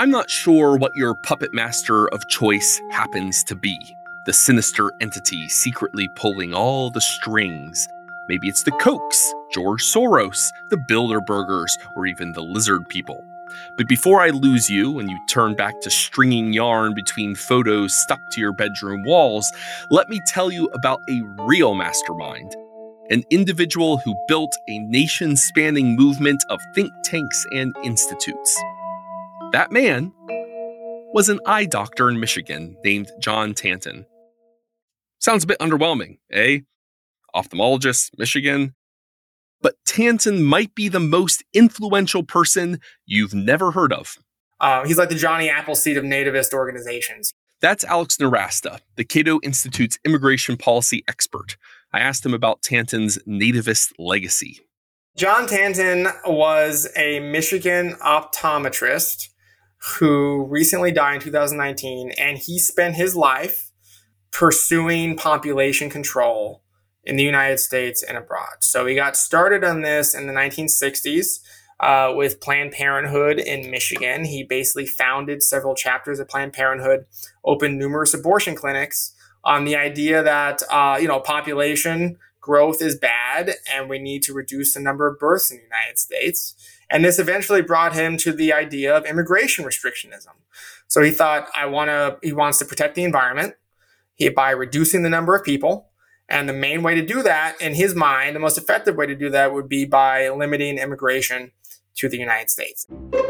I'm not sure what your puppet master of choice happens to be. The sinister entity secretly pulling all the strings. Maybe it's the Kochs, George Soros, the Bilderbergers, or even the lizard people. But before I lose you and you turn back to stringing yarn between photos stuck to your bedroom walls, let me tell you about a real mastermind. An individual who built a nation-spanning movement of think tanks and institutes. That man was an eye doctor in Michigan named John Tanton. Sounds a bit underwhelming, eh? Ophthalmologist, Michigan. But Tanton might be the most influential person you've never heard of. He's like the Johnny Appleseed of nativist organizations. That's Alex Nowrasteh, the Cato Institute's immigration policy expert. I asked him about Tanton's nativist legacy. John Tanton was a Michigan optometrist who recently died in 2019, and he spent his life pursuing population control in the United States and abroad. So he got started on this in the 1960s with Planned Parenthood in Michigan. He basically founded several chapters of Planned Parenthood, opened numerous abortion clinics on the idea that population growth is bad and we need to reduce the number of births in the United States. And this eventually brought him to the idea of immigration restrictionism. So he thought, he wants to protect the environment by reducing the number of people. And the main way to do that, in his mind, the most effective way to do that would be by limiting immigration to the United States.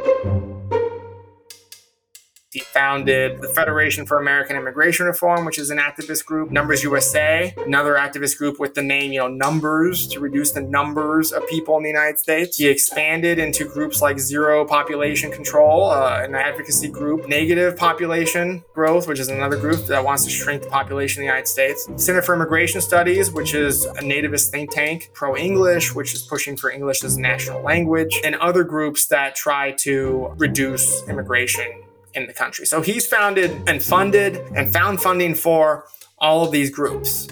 He founded the Federation for American Immigration Reform, which is an activist group. Numbers USA, another activist group with the name, Numbers, to reduce the numbers of people in the United States. He expanded into groups like Zero Population Control, an advocacy group. Negative Population Growth, which is another group that wants to shrink the population in the United States. Center for Immigration Studies, which is a nativist think tank. Pro-English, which is pushing for English as a national language. And other groups that try to reduce immigration in the country. So he's founded and funded and found funding for all of these groups.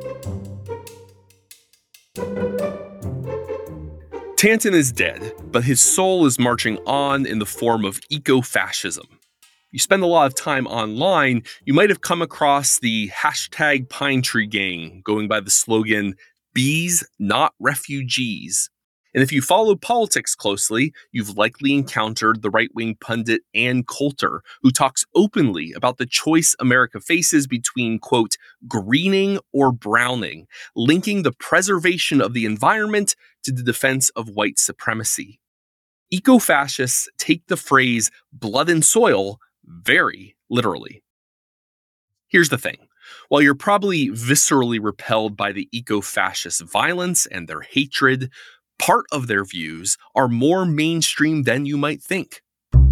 Tanton is dead, but his soul is marching on in the form of eco-fascism. You spend a lot of time online, you might have come across the hashtag Pine Tree Gang going by the slogan, "Bees, not refugees." And if you follow politics closely, you've likely encountered the right-wing pundit Ann Coulter, who talks openly about the choice America faces between, quote, greening or browning, linking the preservation of the environment to the defense of white supremacy. Eco-fascists take the phrase blood and soil very literally. Here's the thing. While you're probably viscerally repelled by the eco-fascist violence and their hatred, part of their views are more mainstream than you might think.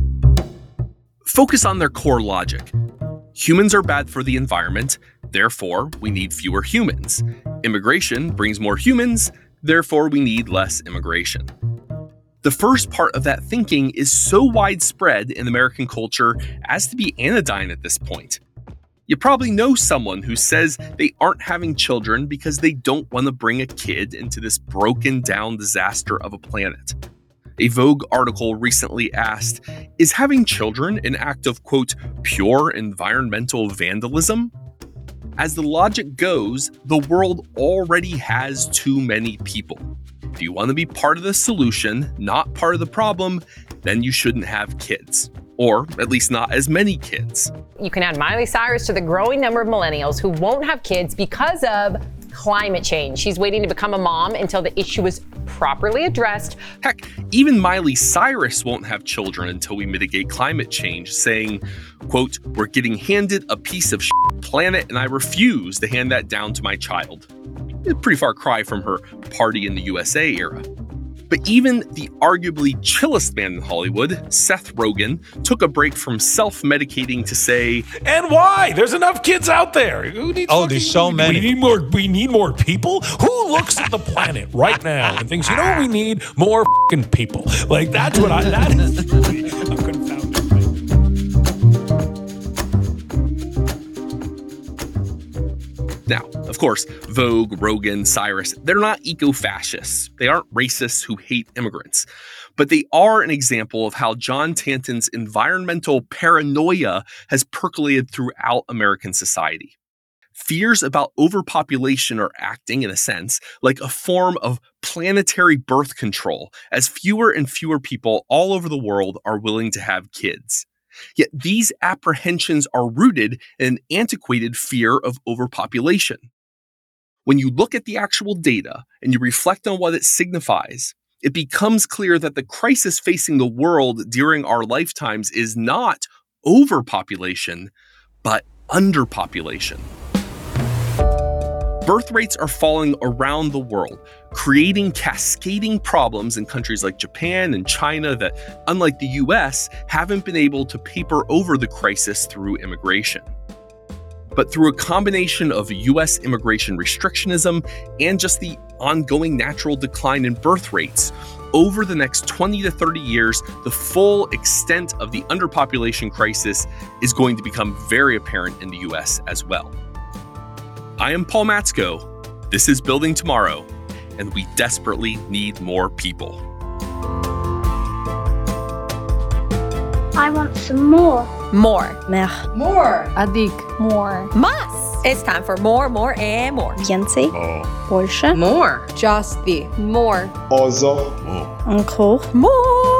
Focus on their core logic. Humans are bad for the environment, therefore we need fewer humans. Immigration brings more humans, therefore we need less immigration. The first part of that thinking is so widespread in American culture as to be anodyne at this point. You probably know someone who says they aren't having children because they don't want to bring a kid into this broken down disaster of a planet. A Vogue article recently asked, is having children an act of, quote, pure environmental vandalism? As the logic goes, the world already has too many people. If you want to be part of the solution, not part of the problem, then you shouldn't have kids. Or at least not as many kids. You can add Miley Cyrus to the growing number of millennials who won't have kids because of climate change. She's waiting to become a mom until the issue is properly addressed. Heck, even Miley Cyrus won't have children until we mitigate climate change, saying, quote, we're getting handed a piece of planet and I refuse to hand that down to my child. A pretty far cry from her Party in the USA era. But even the arguably chillest man in Hollywood, Seth Rogen, took a break from self-medicating to say, and why? There's enough kids out there. Who needs there's so many. We need more people? Who looks at the planet right now and thinks, we need more fucking people? Like, that is really a confounding thing. Now, of course, Vogue, Rogan, Cyrus, they're not eco-fascists. They aren't racists who hate immigrants. But they are an example of how John Tanton's environmental paranoia has percolated throughout American society. Fears about overpopulation are acting, in a sense, like a form of planetary birth control, as fewer and fewer people all over the world are willing to have kids. Yet these apprehensions are rooted in an antiquated fear of overpopulation. When you look at the actual data and you reflect on what it signifies, it becomes clear that the crisis facing the world during our lifetimes is not overpopulation, but underpopulation. Birth rates are falling around the world, creating cascading problems in countries like Japan and China that, unlike the US, haven't been able to paper over the crisis through immigration. But through a combination of US immigration restrictionism and just the ongoing natural decline in birth rates, over the next 20 to 30 years, the full extent of the underpopulation crisis is going to become very apparent in the US as well. I am Paul Matzko. This is Building Tomorrow, and we desperately need more people. I want some more. More. Mehr. More. Adik. More. Mas! It's time for more, and more. Więcej. Больше. More. Justy. More. Also. Encore. More!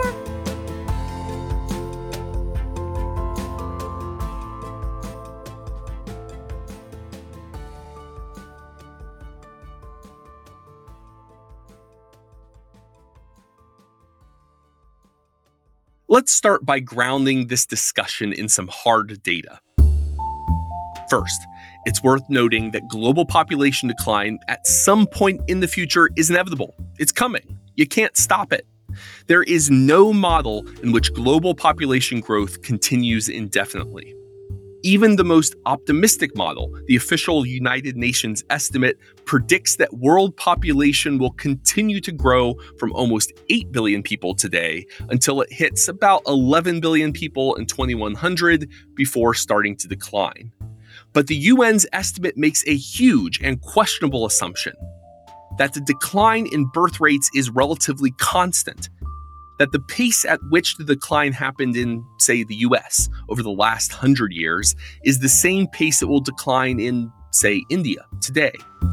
Let's start by grounding this discussion in some hard data. First, it's worth noting that global population decline at some point in the future is inevitable. It's coming. You can't stop it. There is no model in which global population growth continues indefinitely. Even the most optimistic model, the official United Nations estimate, predicts that world population will continue to grow from almost 8 billion people today until it hits about 11 billion people in 2100 before starting to decline. But the UN's estimate makes a huge and questionable assumption that the decline in birth rates is relatively constant, that the pace at which the decline happened in, say, the US over the last 100 years is the same pace it will decline in, say, India today.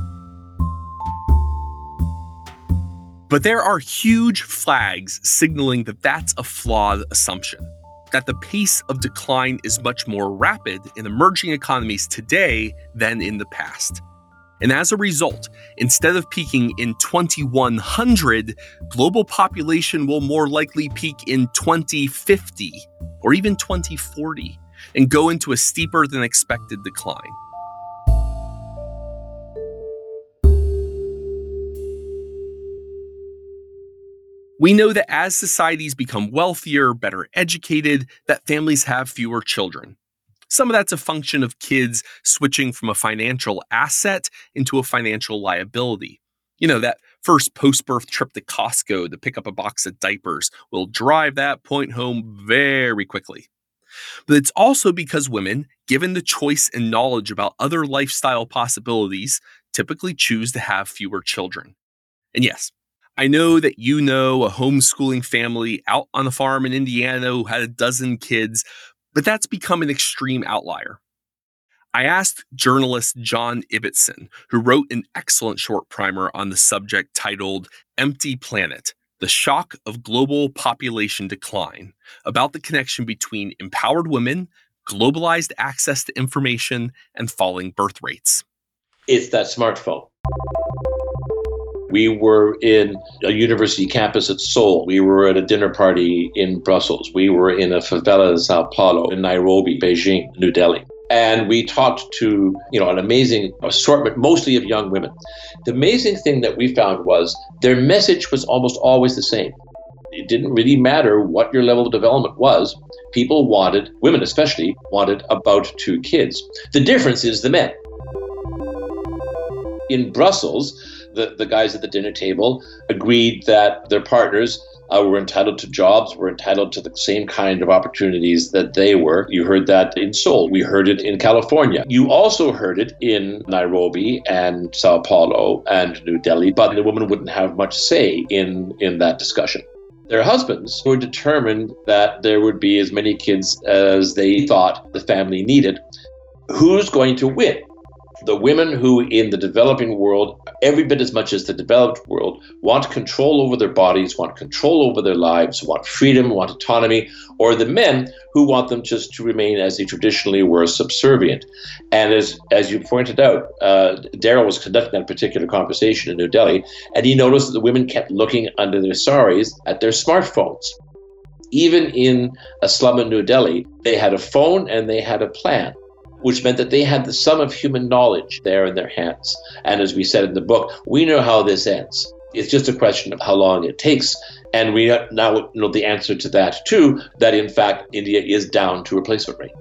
But there are huge flags signaling that that's a flawed assumption, that the pace of decline is much more rapid in emerging economies today than in the past. And as a result, instead of peaking in 2100, global population will more likely peak in 2050 or even 2040 and go into a steeper than expected decline. We know that as societies become wealthier, better educated, that families have fewer children. Some of that's a function of kids switching from a financial asset into a financial liability. You know, that first post-birth trip to Costco to pick up a box of diapers will drive that point home very quickly. But it's also because women, given the choice and knowledge about other lifestyle possibilities, typically choose to have fewer children. And yes, I know that you know a homeschooling family out on the farm in Indiana who had a dozen kids, but that's become an extreme outlier. I asked journalist John Ibbotson, who wrote an excellent short primer on the subject titled Empty Planet: The Shock of Global Population Decline, about the connection between empowered women, globalized access to information, and falling birth rates. It's that smartphone. We were in a university campus at Seoul. We were at a dinner party in Brussels. We were in a favela in Sao Paulo, in Nairobi, Beijing, New Delhi. And we talked to, an amazing assortment, mostly of young women. The amazing thing that we found was their message was almost always the same. It didn't really matter what your level of development was. People wanted, women especially, wanted about 2 kids. The difference is the men. In Brussels, the guys at the dinner table agreed that their partners were entitled to jobs, were entitled to the same kind of opportunities that they were. You heard that in Seoul. We heard it in California. You also heard it in Nairobi and Sao Paulo and New Delhi, but the woman wouldn't have much say in that discussion. Their husbands were determined that there would be as many kids as they thought the family needed. Who's going to win? The women who in the developing world, every bit as much as the developed world, want control over their bodies, want control over their lives, want freedom, want autonomy, or the men who want them just to remain as they traditionally were, subservient. And as you pointed out, Daryl was conducting that particular conversation in New Delhi, and he noticed that the women kept looking under their saris at their smartphones. Even in a slum in New Delhi, they had a phone and they had a plan, which meant that they had the sum of human knowledge there in their hands. And as we said in the book, we know how this ends. It's just a question of how long it takes. And we now know the answer to that too, that in fact, India is down to replacement rate.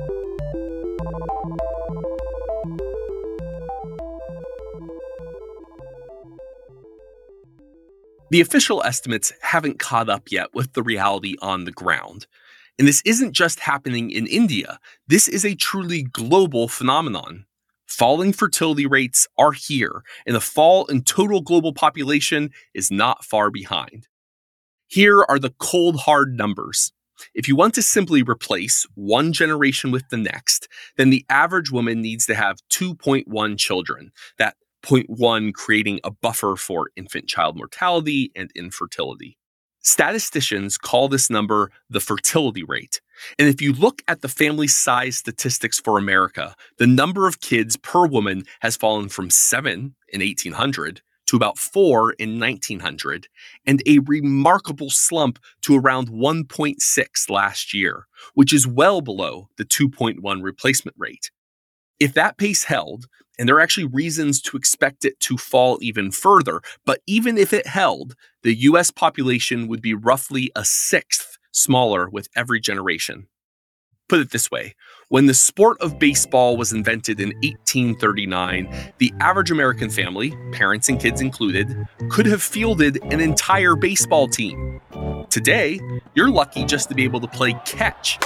The official estimates haven't caught up yet with the reality on the ground. And this isn't just happening in India. This is a truly global phenomenon. Falling fertility rates are here, and the fall in total global population is not far behind. Here are the cold, hard numbers. If you want to simply replace one generation with the next, then the average woman needs to have 2.1 children. That 0.1 creating a buffer for infant-child mortality and infertility. Statisticians call this number the fertility rate. And if you look at the family size statistics for America, the number of kids per woman has fallen from 7 in 1800 to about 4 in 1900, and a remarkable slump to around 1.6 last year, which is well below the 2.1 replacement rate. If that pace held, and there are actually reasons to expect it to fall even further, but even if it held, the US population would be roughly a sixth smaller with every generation. Put it this way, when the sport of baseball was invented in 1839, the average American family, parents and kids included, could have fielded an entire baseball team. Today, you're lucky just to be able to play catch.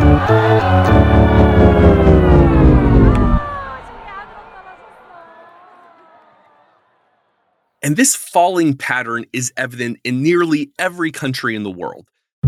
And this falling pattern is evident in nearly every country in the world.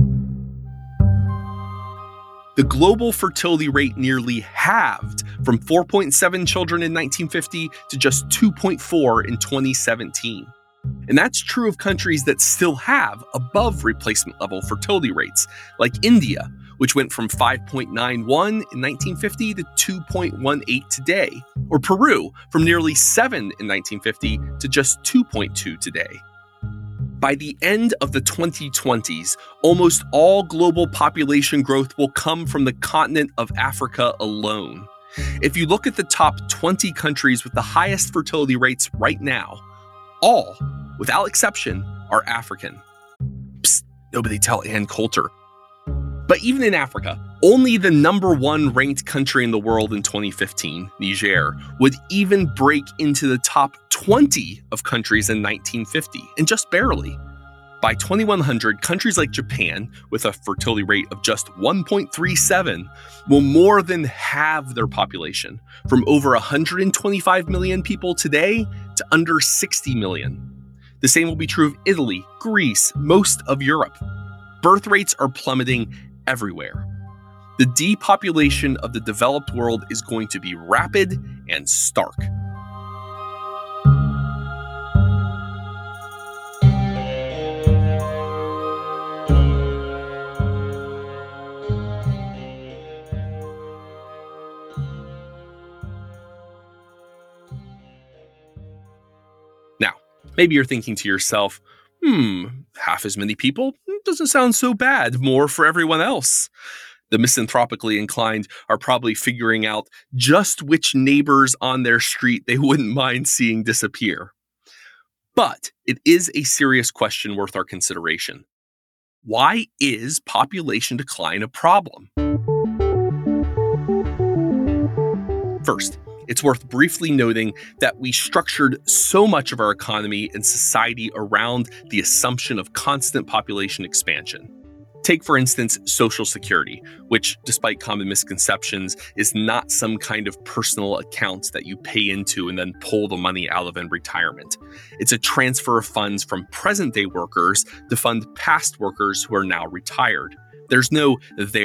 The global fertility rate nearly halved from 4.7 children in 1950 to just 2.4 in 2017. And that's true of countries that still have above replacement level fertility rates, like India, which went from 5.91 in 1950 to 2.18 today, or Peru, from nearly 7 in 1950 to just 2.2 today. By the end of the 2020s, almost all global population growth will come from the continent of Africa alone. If you look at the top 20 countries with the highest fertility rates right now, all, without exception, are African. Psst, nobody tell Ann Coulter. But even in Africa, only the number one ranked country in the world in 2015, Niger, would even break into the top 20 of countries in 1950, and just barely. By 2100, countries like Japan, with a fertility rate of just 1.37, will more than halve their population, from over 125 million people today to under 60 million. The same will be true of Italy, Greece, most of Europe. Birth rates are plummeting everywhere. The depopulation of the developed world is going to be rapid and stark. Now, maybe you're thinking to yourself, half as many people? Doesn't sound so bad. More for everyone else. The misanthropically inclined are probably figuring out just which neighbors on their street they wouldn't mind seeing disappear. But it is a serious question worth our consideration. Why is population decline a problem? First, It's worth briefly noting that we structured so much of our economy and society around the assumption of constant population expansion. Take, for instance, Social Security, which, despite common misconceptions, is not some kind of personal account that you pay into and then pull the money out of in retirement. It's a transfer of funds from present-day workers to fund past workers who are now retired. There's no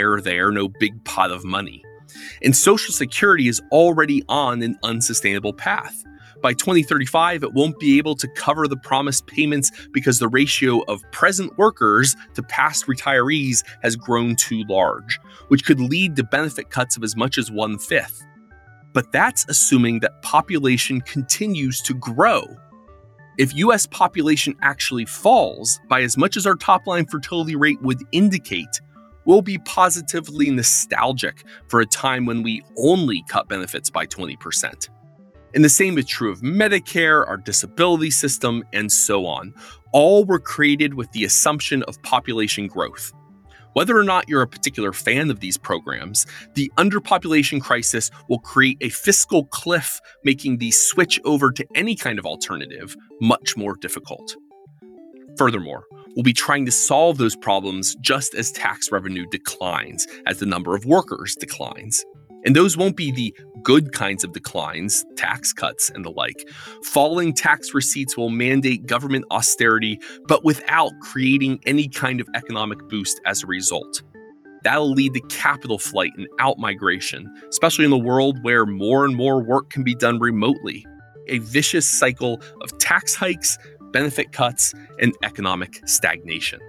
no big pot of money. And Social Security is already on an unsustainable path. By 2035, it won't be able to cover the promised payments because the ratio of present workers to past retirees has grown too large, which could lead to benefit cuts of as much as 1/5. But that's assuming that population continues to grow. If US population actually falls by as much as our top-line fertility rate would indicate, we'll be positively nostalgic for a time when we only cut benefits by 20%. And the same is true of Medicare, our disability system, and so on. All were created with the assumption of population growth. Whether or not you're a particular fan of these programs, the underpopulation crisis will create a fiscal cliff, making the switch over to any kind of alternative much more difficult. Furthermore, we'll be trying to solve those problems just as tax revenue declines, as the number of workers declines. And those won't be the good kinds of declines, tax cuts and the like. Falling tax receipts will mandate government austerity, but without creating any kind of economic boost as a result. That'll lead to capital flight and outmigration, especially in the world where more and more work can be done remotely. A vicious cycle of tax hikes, benefit cuts, and economic stagnation.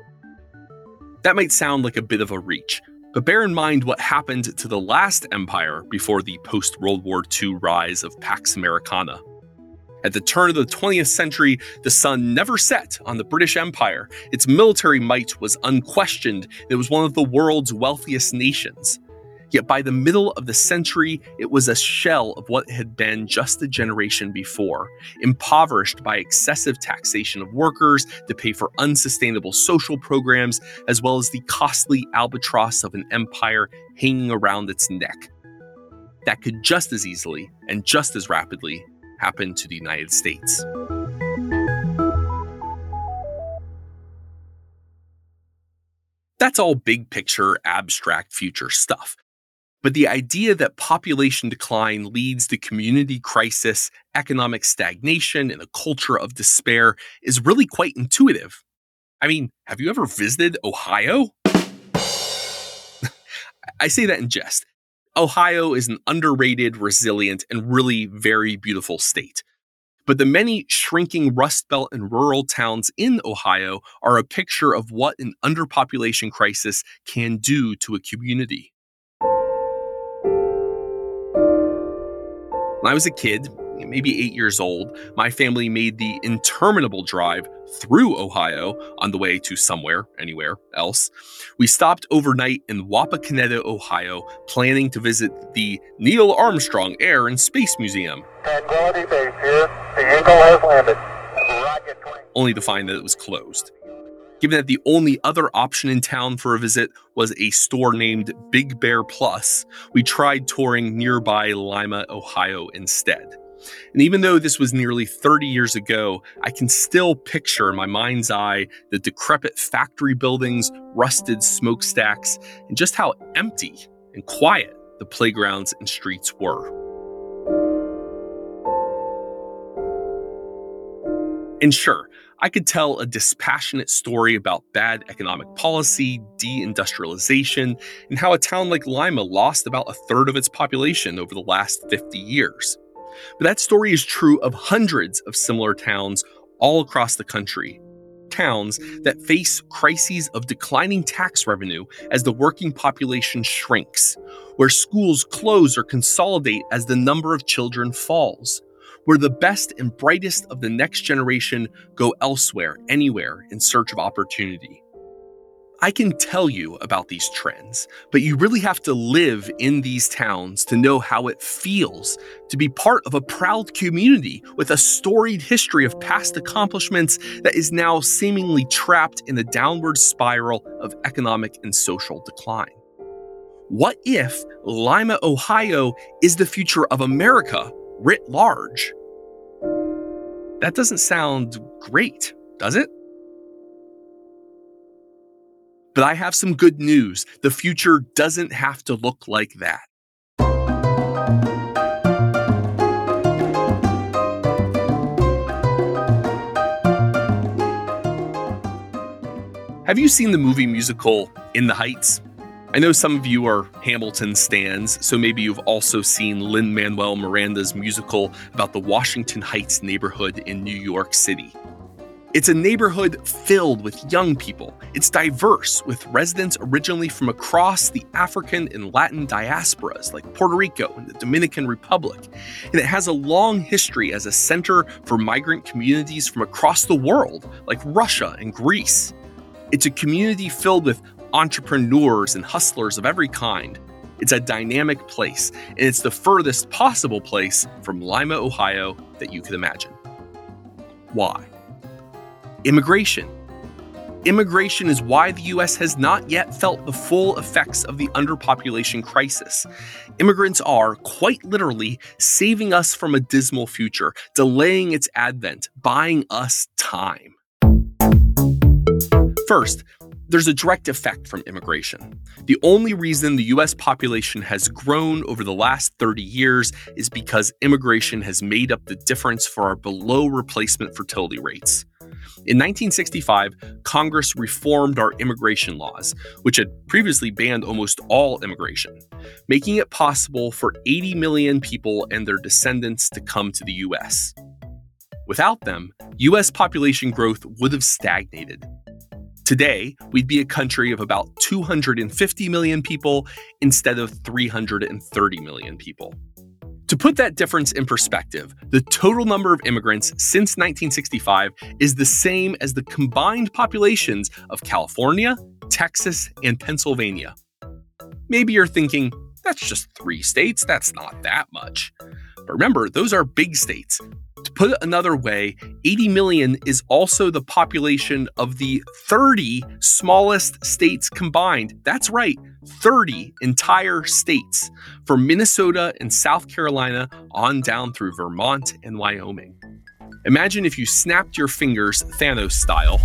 That might sound like a bit of a reach, but bear in mind what happened to the last empire before the post-World War II rise of Pax Americana. At the turn of the 20th century, the sun never set on the British Empire. Its military might was unquestioned. It was one of the world's wealthiest nations. Yet by the middle of the century, it was a shell of what it had been just a generation before, impoverished by excessive taxation of workers to pay for unsustainable social programs, as well as the costly albatross of an empire hanging around its neck. That could just as easily and just as rapidly happen to the United States. That's all big picture, abstract future stuff. But the idea that population decline leads to community crisis, economic stagnation, and a culture of despair is really quite intuitive. I mean, have you ever visited Ohio? I say that in jest. Ohio is an underrated, resilient, and really very beautiful state. But the many shrinking Rust Belt and rural towns in Ohio are a picture of what an underpopulation crisis can do to a community. When I was a kid, maybe 8 years old, my family made the interminable drive through Ohio on the way to somewhere, anywhere else. We stopped overnight in Wapakoneta, Ohio, planning to visit the Neil Armstrong Air and Space Museum. Tranquility Base here. The Eagle has landed. Rocket 20. Only to find that it was closed. Given that the only other option in town for a visit was a store named Big Bear Plus, we tried touring nearby Lima, Ohio instead. And even though this was nearly 30 years ago, I can still picture in my mind's eye the decrepit factory buildings, rusted smokestacks, and just how empty and quiet the playgrounds and streets were. And sure, I could tell a dispassionate story about bad economic policy, deindustrialization, and how a town like Lima lost about a third of its population over the last 50 years. But that story is true of hundreds of similar towns all across the country. Towns that face crises of declining tax revenue as the working population shrinks, where schools close or consolidate as the number of children falls, where the best and brightest of the next generation go elsewhere, anywhere, in search of opportunity. I can tell you about these trends, but you really have to live in these towns to know how it feels to be part of a proud community with a storied history of past accomplishments that is now seemingly trapped in a downward spiral of economic and social decline. What if Lima, Ohio is the future of America writ large. That doesn't sound great, does it? But I have some good news. The future doesn't have to look like that. Have you seen the movie musical In the Heights? I know some of you are Hamilton stans, so maybe you've also seen Lin-Manuel Miranda's musical about the Washington Heights neighborhood in New York City. It's a neighborhood filled with young people. It's diverse, with residents originally from across the African and Latin diasporas like Puerto Rico and the Dominican Republic. And it has a long history as a center for migrant communities from across the world, like Russia and Greece. It's a community filled with entrepreneurs and hustlers of every kind. It's a dynamic place, and it's the furthest possible place from Lima, Ohio that you could imagine. Why? Immigration. Immigration is why the U.S. has not yet felt the full effects of the underpopulation crisis. Immigrants are, quite literally, saving us from a dismal future, delaying its advent, buying us time. First, there's a direct effect from immigration. The only reason the U.S. population has grown over the last 30 years is because immigration has made up the difference for our below replacement fertility rates. In 1965, Congress reformed our immigration laws, which had previously banned almost all immigration, making it possible for 80 million people and their descendants to come to the U.S. Without them, U.S. population growth would have stagnated. Today, we'd be a country of about 250 million people instead of 330 million people. To put that difference in perspective, the total number of immigrants since 1965 is the same as the combined populations of California, Texas, and Pennsylvania. Maybe you're thinking, that's just 3 states, that's not that much. But remember, those are big states. To put it another way, 80 million is also the population of the 30 smallest states combined. That's right, 30 entire states, from Minnesota and South Carolina on down through Vermont and Wyoming. Imagine if you snapped your fingers Thanos style,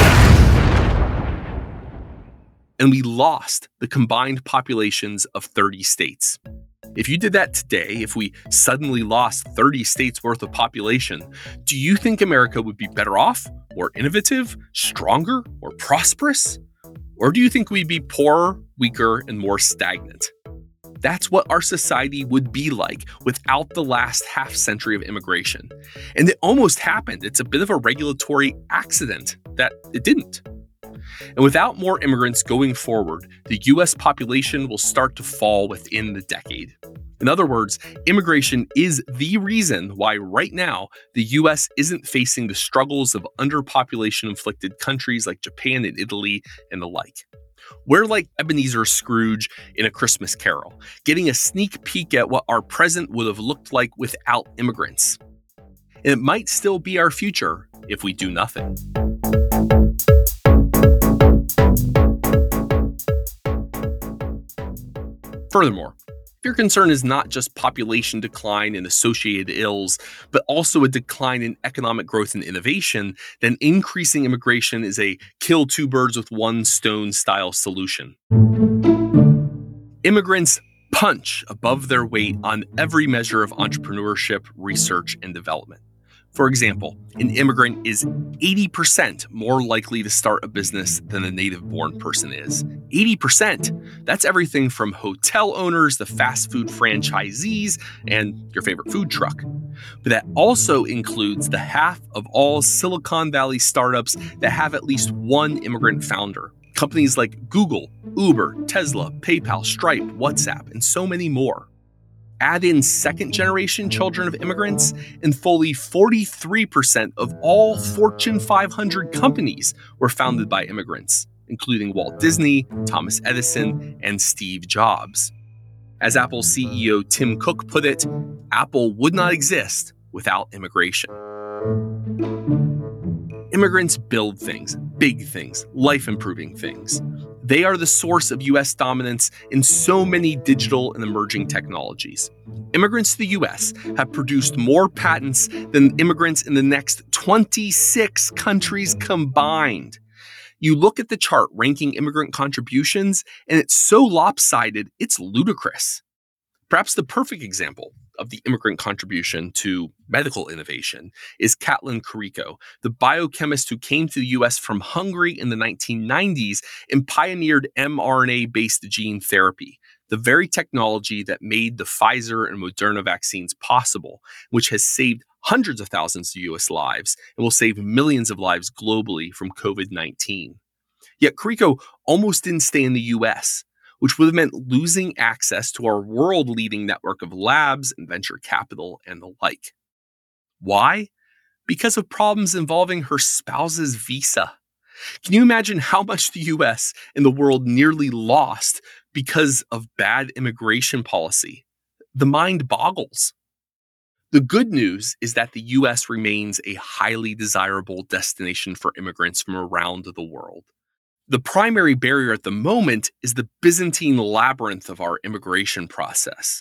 and we lost the combined populations of 30 states. If you did that today, if we suddenly lost 30 states worth of population, do you think America would be better off, more innovative, stronger, or prosperous? Or do you think we'd be poorer, weaker, and more stagnant? That's what our society would be like without the last half century of immigration. And it almost happened. It's a bit of a regulatory accident that it didn't. And without more immigrants going forward, the U.S. population will start to fall within the decade. In other words, immigration is the reason why right now the U.S. isn't facing the struggles of underpopulation-inflicted countries like Japan and Italy and the like. We're like Ebenezer Scrooge in A Christmas Carol, getting a sneak peek at what our present would have looked like without immigrants. And it might still be our future if we do nothing. Furthermore, if your concern is not just population decline and associated ills, but also a decline in economic growth and innovation, then increasing immigration is a kill 2 birds with 1 stone style solution. Immigrants punch above their weight on every measure of entrepreneurship, research, and development. For example, an immigrant is 80% more likely to start a business than a native-born person is. 80%! That's everything from hotel owners to fast food franchisees and your favorite food truck. But that also includes the half of all Silicon Valley startups that have at least one immigrant founder. Companies like Google, Uber, Tesla, PayPal, Stripe, WhatsApp, and so many more. Add in second-generation children of immigrants, and fully 43% of all Fortune 500 companies were founded by immigrants, including Walt Disney, Thomas Edison, and Steve Jobs. As Apple CEO Tim Cook put it, Apple would not exist without immigration. Immigrants build things, big things, life-improving things. They are the source of US dominance in so many digital and emerging technologies. Immigrants to the US have produced more patents than immigrants in the next 26 countries combined. You look at the chart ranking immigrant contributions, and it's so lopsided, it's ludicrous. Perhaps the perfect example of the immigrant contribution to medical innovation is Katalin Karikó, the biochemist who came to the US from Hungary in the 1990s and pioneered mRNA-based gene therapy, the very technology that made the Pfizer and Moderna vaccines possible, which has saved hundreds of thousands of US lives and will save millions of lives globally from COVID-19. Yet Karikó almost didn't stay in the US, which would have meant losing access to our world-leading network of labs and venture capital and the like. Why? Because of problems involving her spouse's visa. Can you imagine how much the US and the world nearly lost because of bad immigration policy? The mind boggles. The good news is that the US remains a highly desirable destination for immigrants from around the world. The primary barrier at the moment is the Byzantine labyrinth of our immigration process.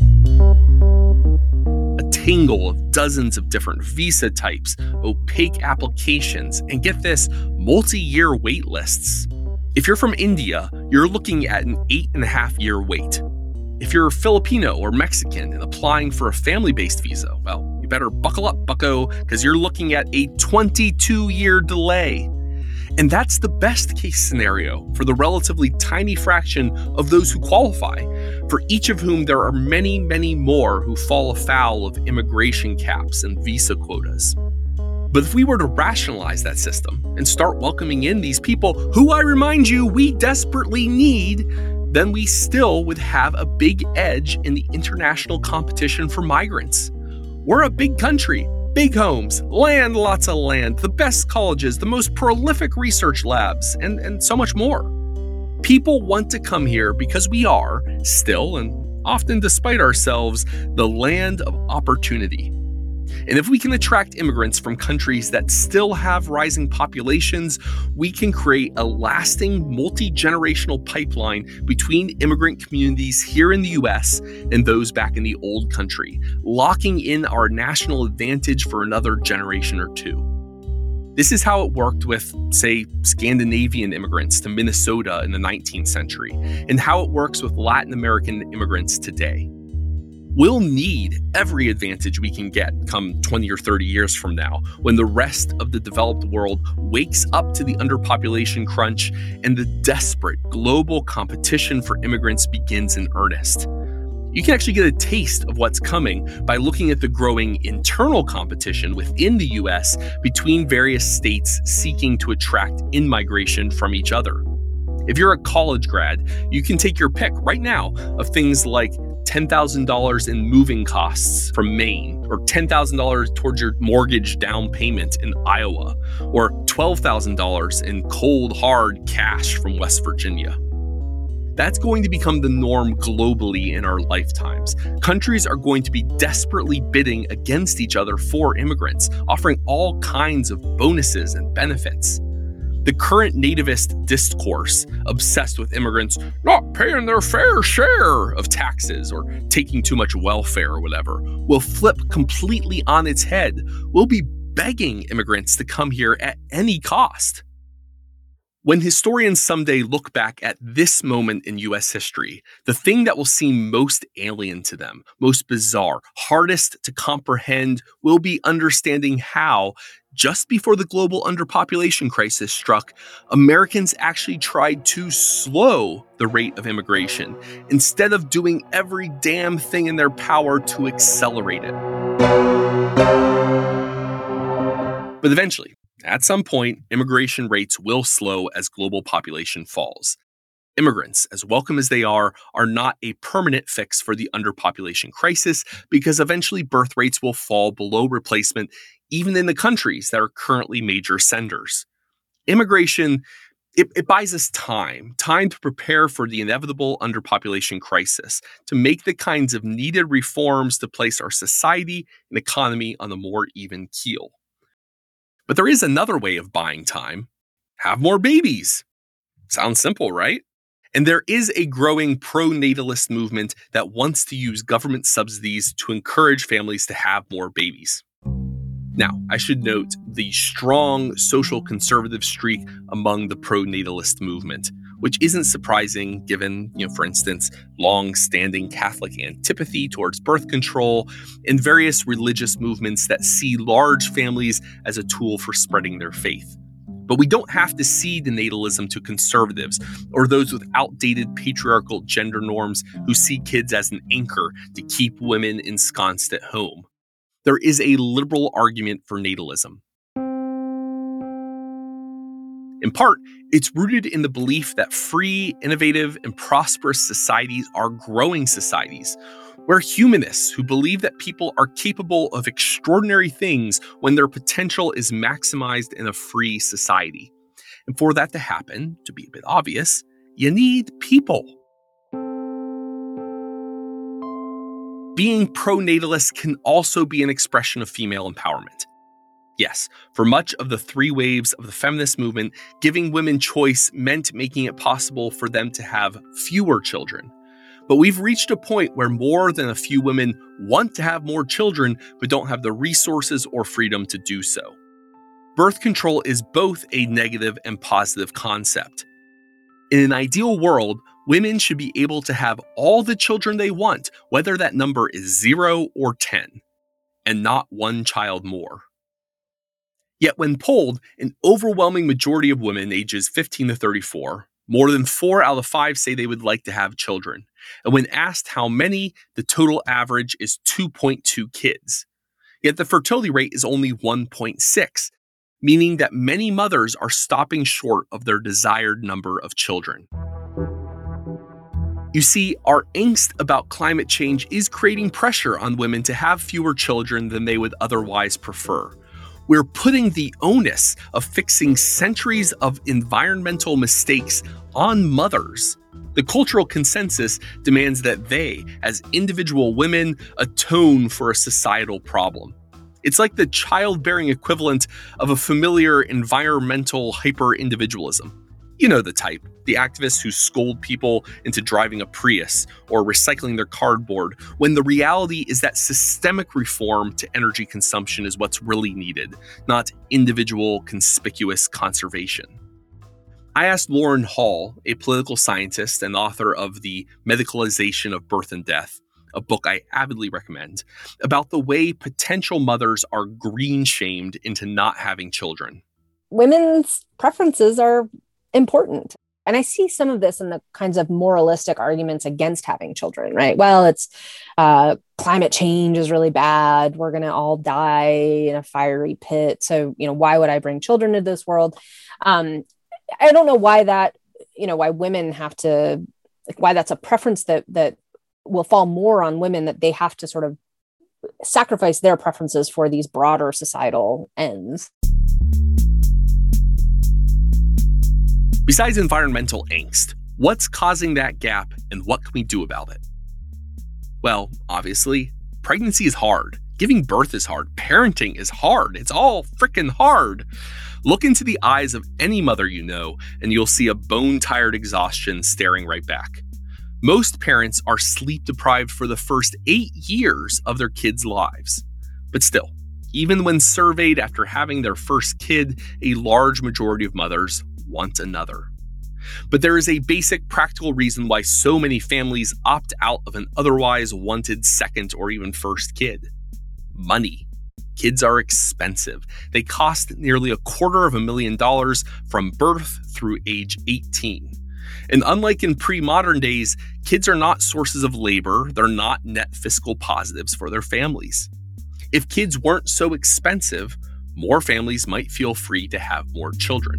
A tangle of dozens of different visa types, opaque applications, and get this, multi-year wait lists. If you're from India, you're looking at an 8.5-year wait. If you're Filipino or Mexican and applying for a family-based visa, well, you better buckle up, bucko, because you're looking at a 22-year delay. And that's the best case scenario for the relatively tiny fraction of those who qualify, for each of whom there are many, many more who fall afoul of immigration caps and visa quotas. But if we were to rationalize that system and start welcoming in these people who, I remind you, we desperately need, then we still would have a big edge in the international competition for migrants. We're a big country. Big homes, land, lots of land, the best colleges, the most prolific research labs, and so much more. People want to come here because we are, still and often despite ourselves, the land of opportunity. And if we can attract immigrants from countries that still have rising populations, we can create a lasting multi-generational pipeline between immigrant communities here in the US and those back in the old country, locking in our national advantage for another generation or two. This is how it worked with, say, Scandinavian immigrants to Minnesota in the 19th century, and how it works with Latin American immigrants today. We'll need every advantage we can get come 20 or 30 years from now, when the rest of the developed world wakes up to the underpopulation crunch and the desperate global competition for immigrants begins in earnest. You can actually get a taste of what's coming by looking at the growing internal competition within the US between various states seeking to attract in-migration from each other. If you're a college grad, you can take your pick right now of things like $10,000 in moving costs from Maine, or $10,000 towards your mortgage down payment in Iowa, or $12,000 in cold, hard cash from West Virginia. That's going to become the norm globally in our lifetimes. Countries are going to be desperately bidding against each other for immigrants, offering all kinds of bonuses and benefits. The current nativist discourse, obsessed with immigrants not paying their fair share of taxes or taking too much welfare or whatever, will flip completely on its head. We'll be begging immigrants to come here at any cost. When historians someday look back at this moment in US history, the thing that will seem most alien to them, most bizarre, hardest to comprehend, will be understanding how, just before the global underpopulation crisis struck, Americans actually tried to slow the rate of immigration instead of doing every damn thing in their power to accelerate it. But eventually, at some point, immigration rates will slow as global population falls. Immigrants, as welcome as they are not a permanent fix for the underpopulation crisis, because eventually birth rates will fall below replacement even in the countries that are currently major senders. Immigration, it buys us time to prepare for the inevitable underpopulation crisis, to make the kinds of needed reforms to place our society and economy on a more even keel. But there is another way of buying time. Have more babies. Sounds simple, right? And there is a growing pro-natalist movement that wants to use government subsidies to encourage families to have more babies. Now, I should note the strong social conservative streak among the pro-natalist movement, which isn't surprising given, for instance, long-standing Catholic antipathy towards birth control and various religious movements that see large families as a tool for spreading their faith. But we don't have to cede natalism to conservatives or those with outdated patriarchal gender norms who see kids as an anchor to keep women ensconced at home. There is a liberal argument for natalism. In part, it's rooted in the belief that free, innovative, and prosperous societies are growing societies. We're humanists who believe that people are capable of extraordinary things when their potential is maximized in a free society. And for that to happen, to be a bit obvious, you need people. Being pro-natalist can also be an expression of female empowerment. Yes, for much of the three waves of the feminist movement, giving women choice meant making it possible for them to have fewer children. But we've reached a point where more than a few women want to have more children, but don't have the resources or freedom to do so. Birth control is both a negative and positive concept. In an ideal world, women should be able to have all the children they want, whether that number is 0 or 10, and not one child more. Yet when polled, an overwhelming majority of women ages 15 to 34, more than 4 out of 5 say they would like to have children. And when asked how many, the total average is 2.2 kids. Yet the fertility rate is only 1.6, meaning that many mothers are stopping short of their desired number of children. You see, our angst about climate change is creating pressure on women to have fewer children than they would otherwise prefer. We're putting the onus of fixing centuries of environmental mistakes on mothers. The cultural consensus demands that they, as individual women, atone for a societal problem. It's like the childbearing equivalent of a familiar environmental hyper-individualism. You know the type, the activists who scold people into driving a Prius or recycling their cardboard, when the reality is that systemic reform to energy consumption is what's really needed, not individual conspicuous conservation. I asked Lauren Hall, a political scientist and author of The Medicalization of Birth and Death, a book I avidly recommend, about the way potential mothers are green-shamed into not having children. Women's preferences are important. And I see some of this in the kinds of moralistic arguments against having children, right? Well, it's climate change is really bad. We're going to all die in a fiery pit. So, why would I bring children into this world? I don't know why that, why women have to, why that's a preference that will fall more on women, that they have to sort of sacrifice their preferences for these broader societal ends. Besides environmental angst, what's causing that gap and what can we do about it? Well, obviously, pregnancy is hard. Giving birth is hard. Parenting is hard. It's all freaking hard. Look into the eyes of any mother you know, and you'll see a bone-tired exhaustion staring right back. Most parents are sleep-deprived for the first 8 years of their kids' lives. But still, even when surveyed after having their first kid, a large majority of mothers want another. But there is a basic practical reason why so many families opt out of an otherwise wanted second or even first kid. Money. Kids are expensive. They cost nearly $250,000 from birth through age 18. And unlike in pre-modern days, kids are not sources of labor. They're not net fiscal positives for their families. If kids weren't so expensive, more families might feel free to have more children.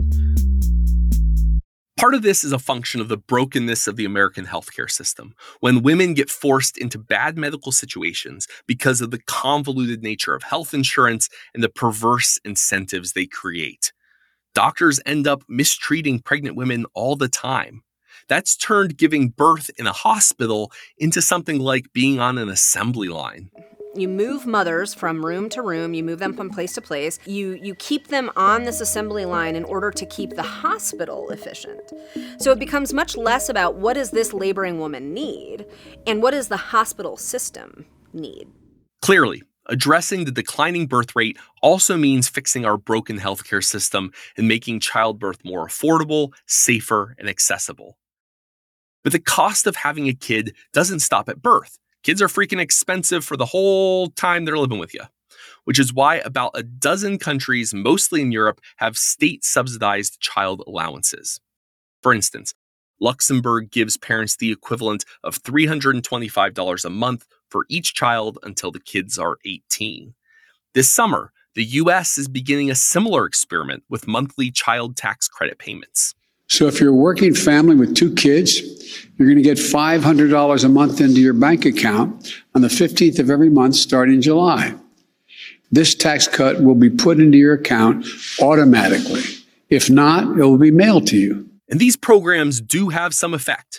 Part of this is a function of the brokenness of the American healthcare system, when women get forced into bad medical situations because of the convoluted nature of health insurance and the perverse incentives they create. Doctors end up mistreating pregnant women all the time. That's turned giving birth in a hospital into something like being on an assembly line. You move mothers from room to room, you move them from place to place. You keep them on this assembly line in order to keep the hospital efficient. So it becomes much less about what does this laboring woman need and what does the hospital system need. Clearly, addressing the declining birth rate also means fixing our broken healthcare system and making childbirth more affordable, safer, and accessible. But the cost of having a kid doesn't stop at birth. Kids are freaking expensive for the whole time they're living with you, which is why about a dozen countries, mostly in Europe, have state-subsidized child allowances. For instance, Luxembourg gives parents the equivalent of $325 a month for each child until the kids are 18. This summer, the U.S. is beginning a similar experiment with monthly child tax credit payments. So if you're a working family with 2 kids, you're going to get $500 a month into your bank account on the 15th of every month starting July. This tax cut will be put into your account automatically. If not, it will be mailed to you. And these programs do have some effect.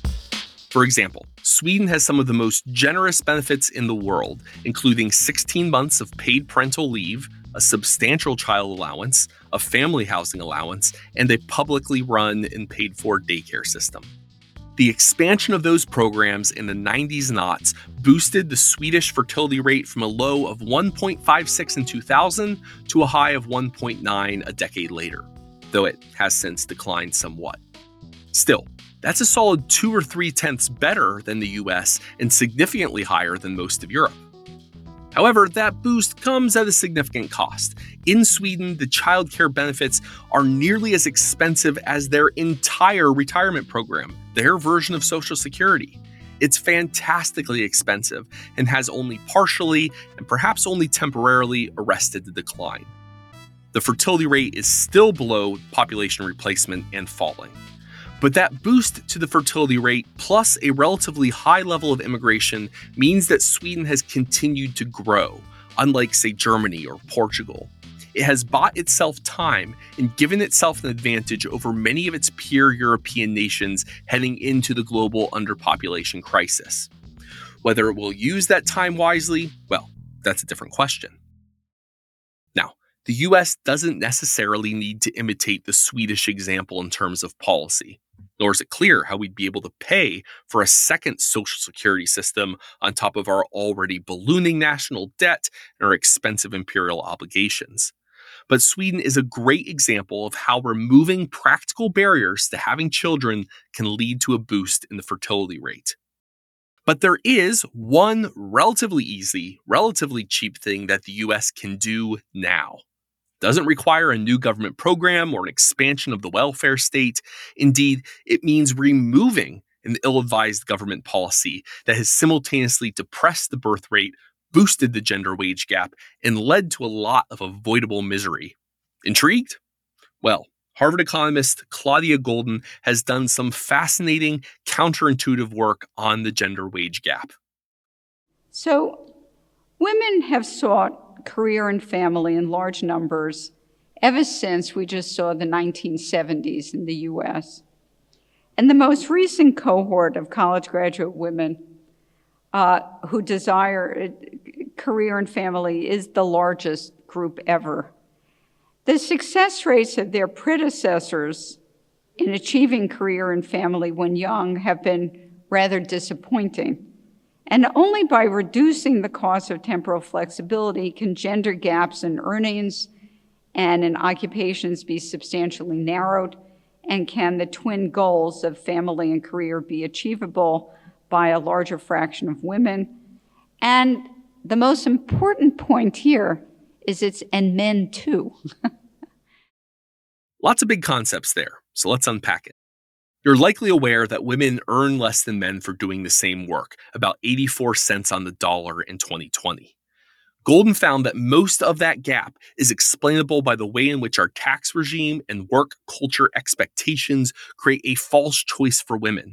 For example, Sweden has some of the most generous benefits in the world, including 16 months of paid parental leave, a substantial child allowance, a family housing allowance, and a publicly run and paid for daycare system. The expansion of those programs in the 90s and aughts boosted the Swedish fertility rate from a low of 1.56 in 2000 to a high of 1.9 a decade later, though it has since declined somewhat. Still, that's a solid 2 or 3 tenths better than the US and significantly higher than most of Europe. However, that boost comes at a significant cost. In Sweden, the childcare benefits are nearly as expensive as their entire retirement program, their version of Social Security. It's fantastically expensive and has only partially and perhaps only temporarily arrested the decline. The fertility rate is still below population replacement and falling. But that boost to the fertility rate plus a relatively high level of immigration means that Sweden has continued to grow, unlike, say, Germany or Portugal. It has bought itself time and given itself an advantage over many of its peer European nations heading into the global underpopulation crisis. Whether it will use that time wisely, well, that's a different question. Now, the US doesn't necessarily need to imitate the Swedish example in terms of policy. Nor is it clear how we'd be able to pay for a second Social Security system on top of our already ballooning national debt and our expensive imperial obligations. But Sweden is a great example of how removing practical barriers to having children can lead to a boost in the fertility rate. But there is one relatively easy, relatively cheap thing that the US can do now. Doesn't require a new government program or an expansion of the welfare state. Indeed, it means removing an ill-advised government policy that has simultaneously depressed the birth rate, boosted the gender wage gap, and led to a lot of avoidable misery. Intrigued? Well, Harvard economist Claudia Goldin has done some fascinating counterintuitive work on the gender wage gap. So, women have sought career and family in large numbers ever since we just saw the 1970s in the US. And the most recent cohort of college graduate women who desire career and family is the largest group ever. The success rates of their predecessors in achieving career and family when young have been rather disappointing. And only by reducing the cost of temporal flexibility can gender gaps in earnings and in occupations be substantially narrowed, and can the twin goals of family and career be achievable by a larger fraction of women. And the most important point here is and men too. Lots of big concepts there, so let's unpack it. You're likely aware that women earn less than men for doing the same work, about 84 cents on the dollar in 2020. Goldin found that most of that gap is explainable by the way in which our tax regime and work culture expectations create a false choice for women.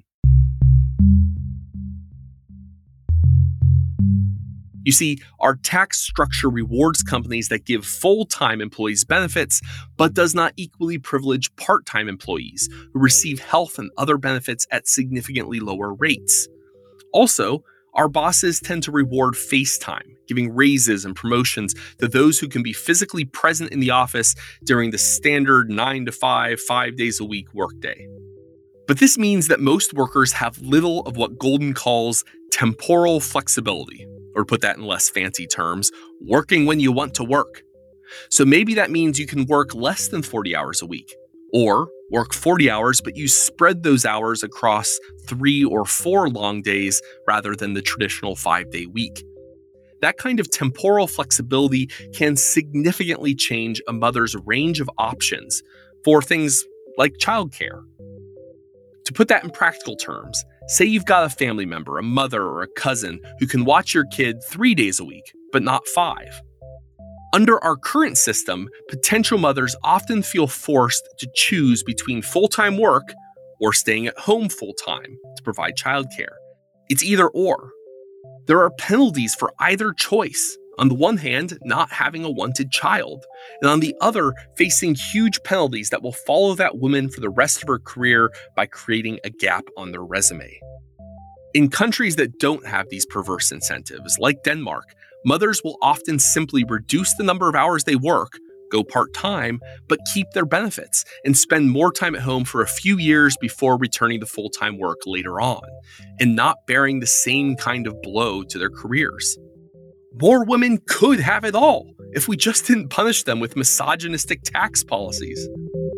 You see, our tax structure rewards companies that give full-time employees benefits, but does not equally privilege part-time employees who receive health and other benefits at significantly lower rates. Also, Our bosses tend to reward face time, giving raises and promotions to those who can be physically present in the office during the standard 9 to 5, 5 days a week workday. But this means that most workers have little of what Golden calls temporal flexibility, or to put that in less fancy terms, working when you want to work. So maybe that means you can work less than 40 hours a week, or work 40 hours, but you spread those hours across 3 or 4 long days rather than the traditional 5-day week. That kind of temporal flexibility can significantly change a mother's range of options for things like childcare. To put that in practical terms, say you've got a family member, a mother or a cousin, who can watch your kid 3 days a week, but not 5. Under our current system, potential mothers often feel forced to choose between full-time work or staying at home full-time to provide childcare. It's either or. There are penalties for either choice. On the one hand, not having a wanted child, and on the other, facing huge penalties that will follow that woman for the rest of her career by creating a gap on their resume. In countries that don't have these perverse incentives, like Denmark, mothers will often simply reduce the number of hours they work, go part-time, but keep their benefits and spend more time at home for a few years before returning to full-time work later on, and not bearing the same kind of blow to their careers. More women could have it all if we just didn't punish them with misogynistic tax policies.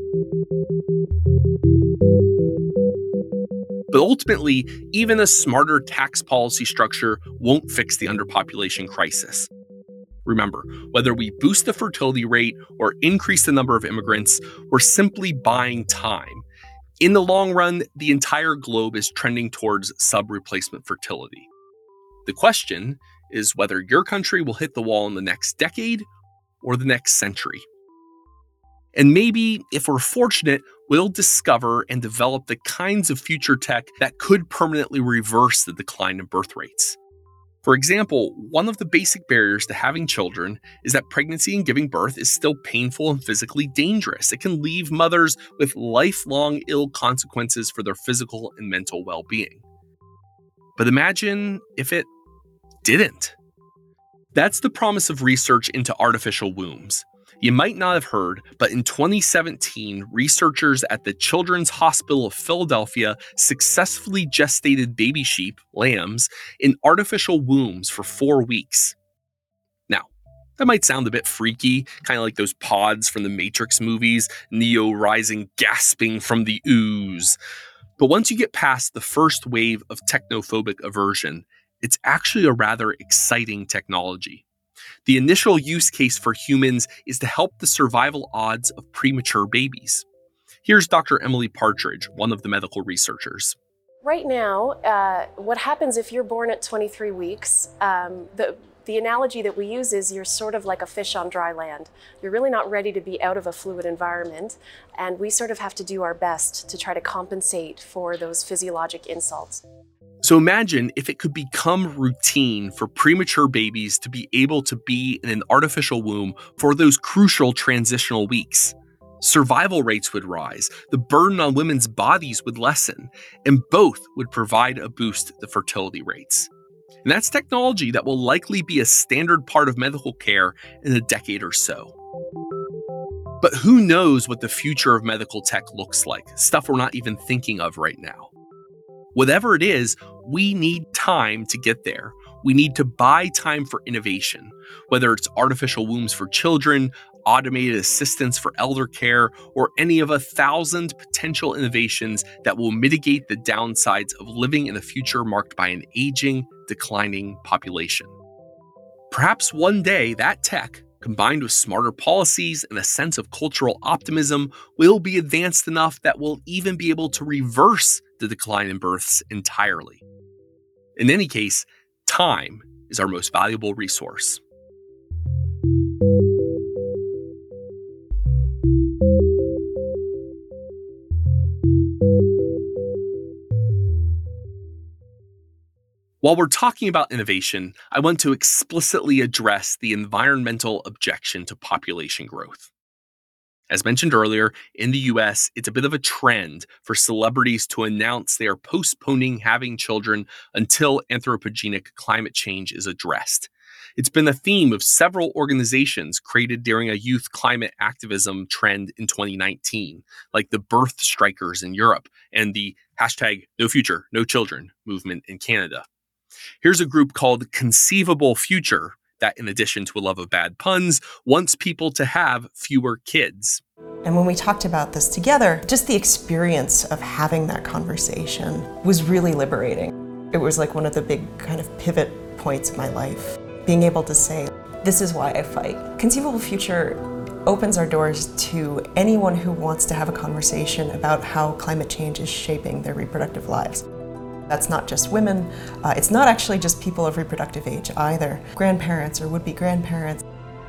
But ultimately, even a smarter tax policy structure won't fix the underpopulation crisis. Remember, whether we boost the fertility rate or increase the number of immigrants, we're simply buying time. In the long run, the entire globe is trending towards sub-replacement fertility. The question is whether your country will hit the wall in the next decade or the next century. And maybe, if we're fortunate, we'll discover and develop the kinds of future tech that could permanently reverse the decline in birth rates. For example, one of the basic barriers to having children is that pregnancy and giving birth is still painful and physically dangerous. It can leave mothers with lifelong ill consequences for their physical and mental well-being. But imagine if it didn't. That's the promise of research into artificial wombs. You might not have heard, but in 2017, researchers at the Children's Hospital of Philadelphia successfully gestated baby sheep, lambs, in artificial wombs for 4 weeks. Now, that might sound a bit freaky, kind of like those pods from the Matrix movies, Neo rising gasping from the ooze. But once you get past the first wave of technophobic aversion, it's actually a rather exciting technology. The initial use case for humans is to help the survival odds of premature babies. Here's Dr. Emily Partridge, one of the medical researchers. Right now, what happens if you're born at 23 weeks, the analogy that we use is you're sort of like a fish on dry land. You're really not ready to be out of a fluid environment, and we sort of have to do our best to try to compensate for those physiologic insults. So imagine if it could become routine for premature babies to be able to be in an artificial womb for those crucial transitional weeks. Survival rates would rise, the burden on women's bodies would lessen, and both would provide a boost to fertility rates. And that's technology that will likely be a standard part of medical care in a decade or so. But who knows what the future of medical tech looks like, stuff we're not even thinking of right now. Whatever it is, we need time to get there. We need to buy time for innovation, whether it's artificial wombs for children, automated assistance for elder care, or any of 1,000 potential innovations that will mitigate the downsides of living in a future marked by an aging, declining population. Perhaps one day that tech, combined with smarter policies and a sense of cultural optimism, will be advanced enough that we'll even be able to reverse the decline in births entirely. In any case, time is our most valuable resource. While we're talking about innovation, I want to explicitly address the environmental objection to population growth. As mentioned earlier, in the US, it's a bit of a trend for celebrities to announce they are postponing having children until anthropogenic climate change is addressed. It's been a theme of several organizations created during a youth climate activism trend in 2019, like the Birth Strikers in Europe and the #NoFuture, movement in Canada. Here's a group called Conceivable Future that, in addition to a love of bad puns, wants people to have fewer kids. And when we talked about this together, just the experience of having that conversation was really liberating. It was like one of the big kind of pivot points of my life. Being able to say, this is why I fight. Conceivable Future opens our doors to anyone who wants to have a conversation about how climate change is shaping their reproductive lives. That's not just women. It's not actually just people of reproductive age either, grandparents or would-be grandparents.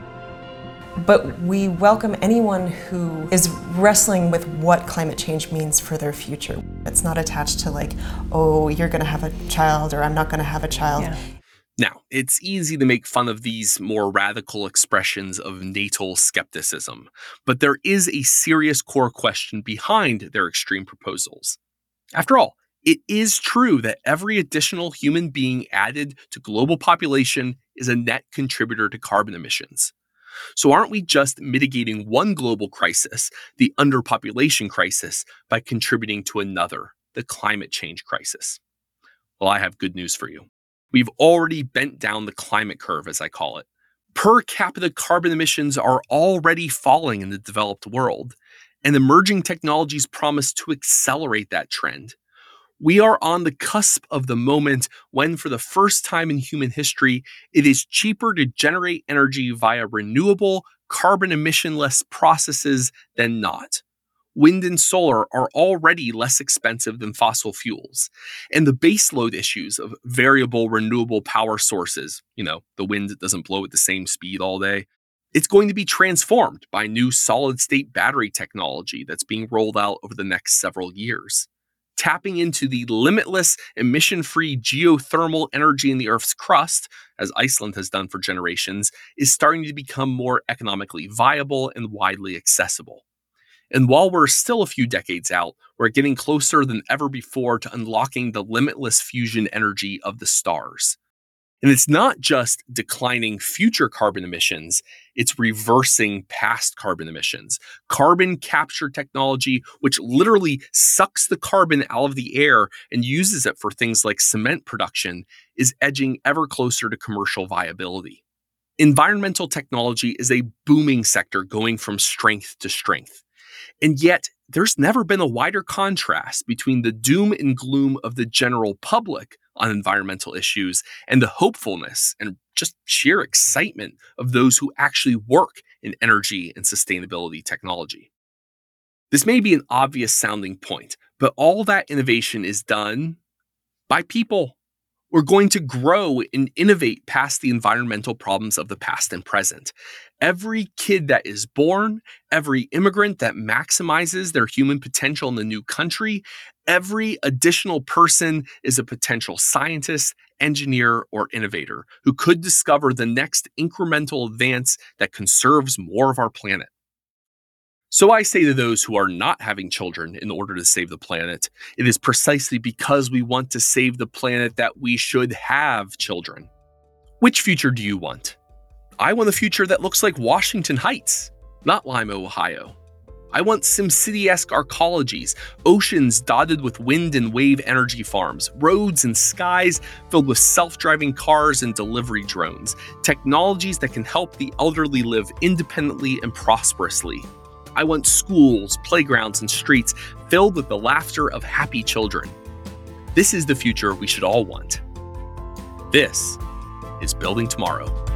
But we welcome anyone who is wrestling with what climate change means for their future. It's not attached to like, oh, you're gonna have a child or I'm not gonna have a child. Yeah. Now, it's easy to make fun of these more radical expressions of natal skepticism, but there is a serious core question behind their extreme proposals. After all, it is true that every additional human being added to global population is a net contributor to carbon emissions. So aren't we just mitigating one global crisis, the underpopulation crisis, by contributing to another, the climate change crisis? Well, I have good news for you. We've already bent down the climate curve, as I call it. Per capita carbon emissions are already falling in the developed world, and emerging technologies promise to accelerate that trend. We are on the cusp of the moment when, for the first time in human history, it is cheaper to generate energy via renewable, carbon emission-less processes than not. Wind and solar are already less expensive than fossil fuels, and the baseload issues of variable renewable power sources, the wind doesn't blow at the same speed all day, it's going to be transformed by new solid-state battery technology that's being rolled out over the next several years. Tapping into the limitless, emission-free geothermal energy in the Earth's crust, as Iceland has done for generations, is starting to become more economically viable and widely accessible. And while we're still a few decades out, we're getting closer than ever before to unlocking the limitless fusion energy of the stars. And it's not just declining future carbon emissions, it's reversing past carbon emissions. Carbon capture technology, which literally sucks the carbon out of the air and uses it for things like cement production, is edging ever closer to commercial viability. Environmental technology is a booming sector going from strength to strength. And yet, there's never been a wider contrast between the doom and gloom of the general public on environmental issues and the hopefulness and just sheer excitement of those who actually work in energy and sustainability technology. This may be an obvious sounding point, but all that innovation is done by people. We're going to grow and innovate past the environmental problems of the past and present. Every kid that is born, every immigrant that maximizes their human potential in the new country, every additional person is a potential scientist, engineer, or innovator who could discover the next incremental advance that conserves more of our planet. So I say to those who are not having children in order to save the planet, it is precisely because we want to save the planet that we should have children. Which future do you want? I want a future that looks like Washington Heights, not Lima, Ohio. I want SimCity-esque arcologies, oceans dotted with wind and wave energy farms, roads and skies filled with self-driving cars and delivery drones, technologies that can help the elderly live independently and prosperously. I want schools, playgrounds, and streets filled with the laughter of happy children. This is the future we should all want. This is Building Tomorrow.